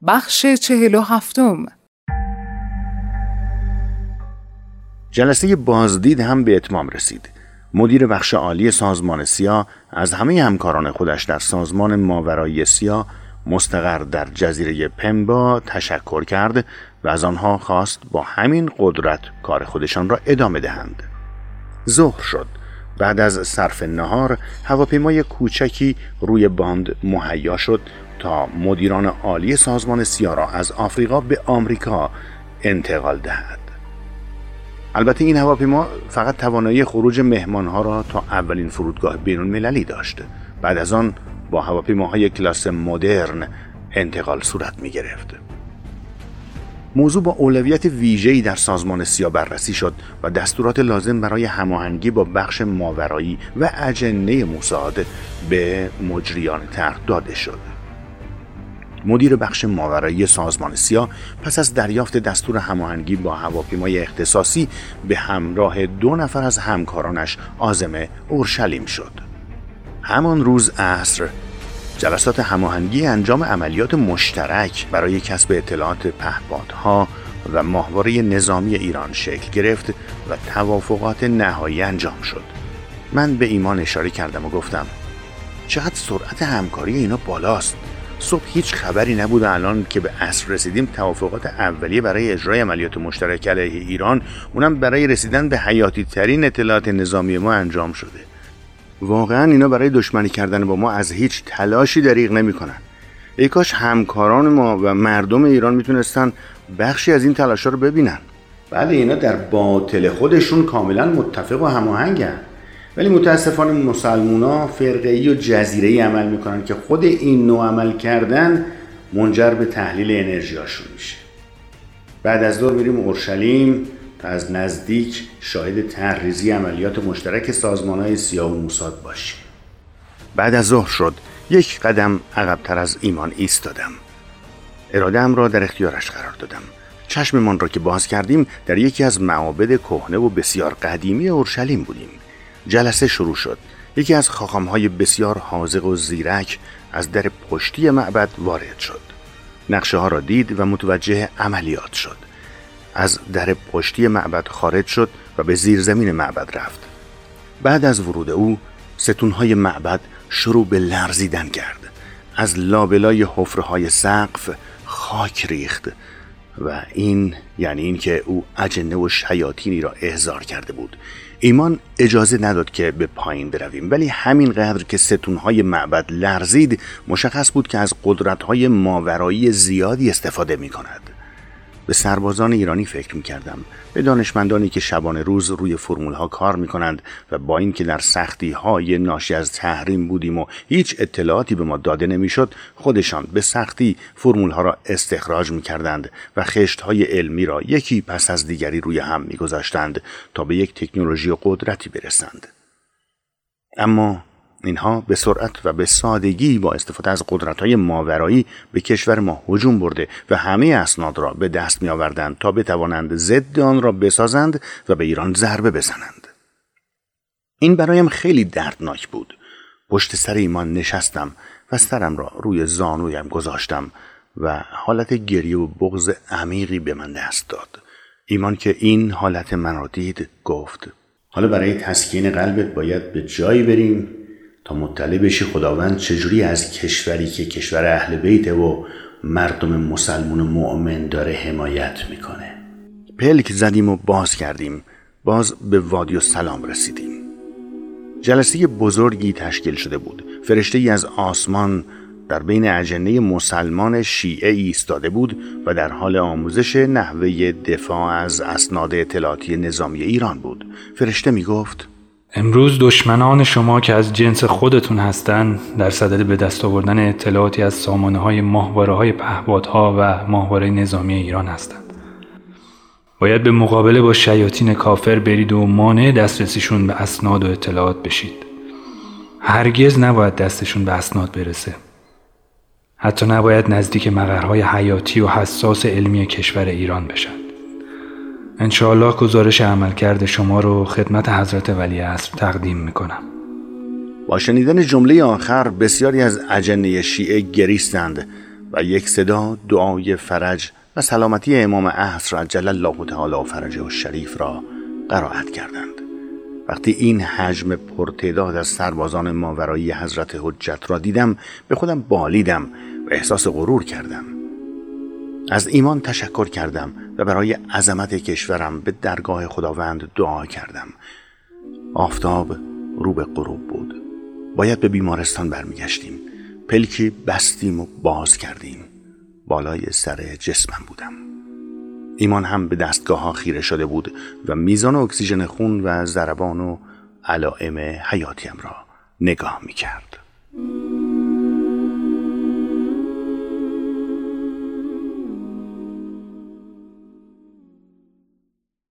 بخش 47. جلسه بازدید هم به اتمام رسید. مدیر بخش عالی سازمان سیا از همه همکاران خودش در سازمان ماورایی سیا مستقر در جزیره پمبا تشکر کرد و از آنها خواست با همین قدرت کار خودشان را ادامه دهند. ظهر شد. بعد از صرف نهار هواپیمای کوچکی روی باند مهیا شد تا مدیران عالی سازمان سیا را از آفریقا به آمریکا انتقال دهد. البته این هواپیما فقط توانایی خروج مهمانها را تا اولین فرودگاه بین‌المللی داشت. بعد از آن با هواپیماهای کلاس مدرن انتقال صورت می گرفت. موضوع با اولویت ویژه‌ای در سازمان سیا بررسی شد و دستورات لازم برای هماهنگی با بخش ماورایی و اجنه موساد به مجریان طرح داده شد. مدیر بخش ماورایی سازمان سیا پس از دریافت دستور هماهنگی با هواپیمای اختصاصی به همراه 2 نفر از همکارانش عازم اورشلیم شد. همان روز عصر جلسات هماهنگی انجام عملیات مشترک برای کسب اطلاعات پهپادها و ماهواره نظامی ایران شکل گرفت و توافقات نهایی انجام شد. من به ایمان اشاره کردم و گفتم چقدر سرعت همکاری اینا بالاست. صبح هیچ خبری نبود و الان که به عصر رسیدیم توافقات اولیه برای اجرای عملیات مشترک علیه ایران، اونم برای رسیدن به حیاتی ترین اطلاعات نظامی ما انجام شده. واقعا اینا برای دشمنی کردن با ما از هیچ تلاشی دریغ نمی کنن. ای کاش همکاران ما و مردم ایران میتونستن بخشی از این تلاشا رو ببینن. بله اینا در باطل خودشون کاملا متفق و هماهنگن، ولی متاسفانه مسلمونا فرقه‌ای و جزیره‌ای عمل میکنن که خود این نوع عمل کردن منجر به تحلیل انرژیاشون میشه. بعد از ظهر میریم اورشلیم تا از نزدیک شاهد طرح‌ریزی عملیات مشترک سازمان‌های سیا و موساد باشیم. بعد از ظهر شد. یک قدم عقب‌تر از ایمان ایستادم. اراده‌ام را در اختیارش قرار دادم. چشممان را که باز کردیم در یکی از معابد کهنه و بسیار قدیمی اورشلیم بودیم. جلسه شروع شد. یکی از خاخام‌های بسیار حاذق و زیرک از در پشتی معبد وارد شد. نقشه‌ها را دید و متوجه عملیات شد. از در پشتی معبد خارج شد و به زیرزمین معبد رفت. بعد از ورود او ستون‌های معبد شروع به لرزیدن کرد. از لابلای حفره‌های سقف خاک ریخت و این یعنی این که او اجنه و شیاطینی را احضار کرده بود. ایمان اجازه نداد که به پایین برویم، ولی همینقدر که ستونهای معبد لرزید مشخص بود که از قدرت‌های ماورایی زیادی استفاده می‌کند. به سربازان ایرانی فکر می‌کردم، به دانشمندانی که شبانه روز روی فرمول‌ها کار می‌کنند و با اینکه در سختی‌های ناشی از تحریم بودیم و هیچ اطلاعاتی به ما داده نمی‌شد، خودشان به سختی فرمول‌ها را استخراج می‌کردند و خشت‌های علمی را یکی پس از دیگری روی هم می‌گذاشتند تا به یک تکنولوژی و قدرتی برسند. اما اینها به سرعت و به سادگی با استفاده از قدرت‌های ماورایی به کشور ما هجوم برده و همه اسناد را به دست می‌آوردند تا بتوانند ضد آن را بسازند و به ایران ضربه بزنند. این برایم خیلی دردناک بود. پشت سر ایمان نشستم و سرم را روی زانویم گذاشتم و حالت گریه و بغض عمیقی به من دست داد. ایمان که این حالت من را دید گفت: حالا برای تسکین قلبت باید به جایی بریم تا مطلع بشی خداوند چجوری از کشوری که کشور اهل بیته و مردم مسلمون و مؤمن داره حمایت میکنه. پلک زدیم و باز کردیم. باز به وادی السلام رسیدیم. جلسه بزرگی تشکیل شده بود. فرشته‌ای از آسمان در بین اجنه مسلمان شیعه ایستاده بود و در حال آموزش نحوه دفاع از اسناد اطلاعاتی نظامی ایران بود. فرشته میگفت: امروز دشمنان شما که از جنس خودتون هستند در صدد به دست آوردن اطلاعاتی از سامانه‌های ماهواره‌های پهپادها و ماهواره نظامی ایران هستند. باید به مقابله با شیاطین کافر برید و مانع دسترسیشون به اسناد و اطلاعات بشید. هرگز نباید دستشون به اسناد برسه. حتی نباید نزدیک مقرهای حیاتی و حساس علمی کشور ایران بشن. انشاءالله گزارش عملکرد شما رو خدمت حضرت ولیعصر تقدیم میکنم. با شنیدن جمله آخر بسیاری از اجنه شیعه گریستند و یک صدا دعای فرج و سلامتی امام عصر عجل الله تعالی فرجه الشریف را قرائت کردند. وقتی این حجم پرتعداد از سربازان ماورایی حضرت حجت را دیدم به خودم بالیدم و احساس غرور کردم. از ایمان تشکر کردم و برای عظمت کشورم به درگاه خداوند دعا کردم. آفتاب رو به غروب بود. باید به بیمارستان برمیگشتیم. پلکی بستیم و باز کردیم. بالای سر جسمم بودم. ایمان هم به دستگاه ها خیره شده بود و میزان اکسیژن خون و ضربان و علائم حیاتیم را نگاه میکرد.